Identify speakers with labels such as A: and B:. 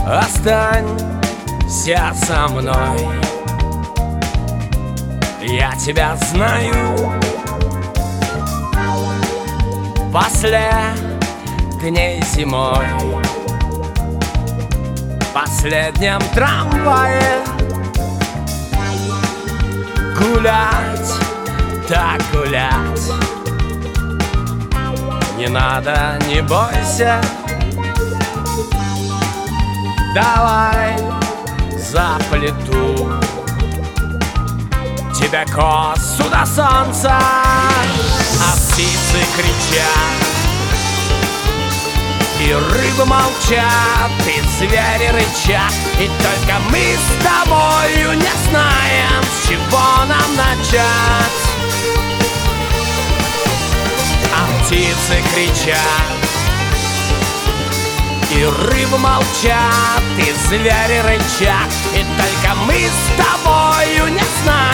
A: Останься со мной, я тебя знаю. Последней зимой, последнем трамвае гулять, так гулять. Не надо, не бойся, давай заплету тебе косу до солнца. А птицы кричат, и рыбы молчат, и звери рычат, и только мы с тобою не знаем, с чего нам начать. А птицы кричат, и рыбы молчат, и звери рычат, и только мы с тобою не знаем,